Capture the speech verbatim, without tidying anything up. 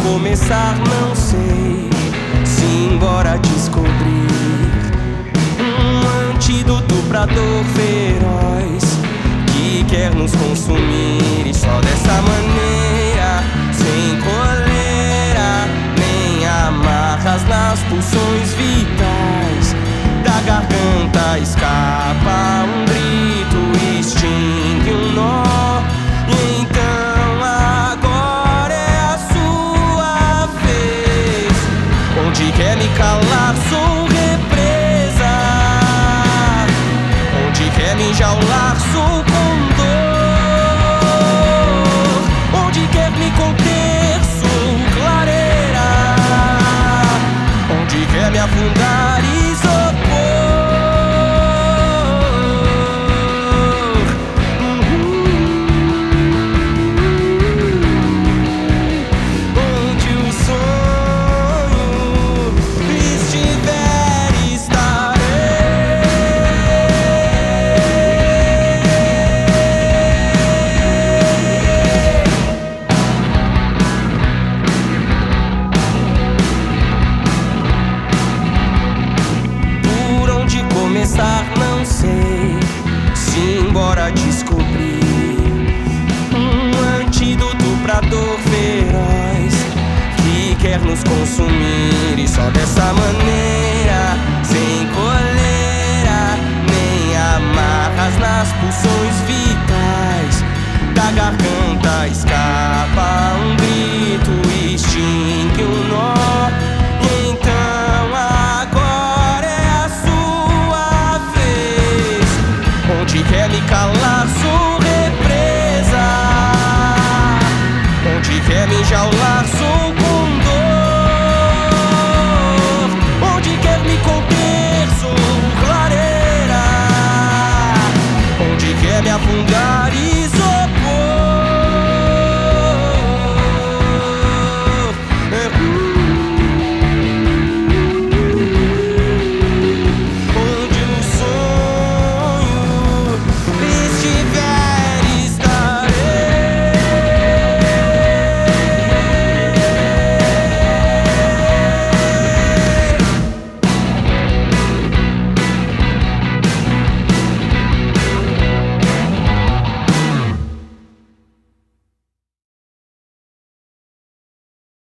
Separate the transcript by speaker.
Speaker 1: começar não sei, se embora descobrir um antídoto pra dor feroz que quer nos consumir, e só dessa maneira, sem coleira nem amarras nas pulsões vitais da garganta, escapa um grito, extingue um nó. E então agora é a sua vez. Onde quer me calar sou represa, onde quer me enjaular sou condor, onde quer me conter sou clareira, onde quer me afundar isopor. Onde o sonho estiver, estarei. Por onde começar não sei, se embora descobrir um antídoto pra dor feroz que quer nos consumir, e só dessa maneira, sem coleira nem amarras nas pulsões vitais da garganta, escapa um grito, extingue um nó. E então agora é a sua vez. Onde quer me calar sou represa, onde quer me enjaular sou condor, onde quer me conter sou clareira, onde quer me afundar isopor.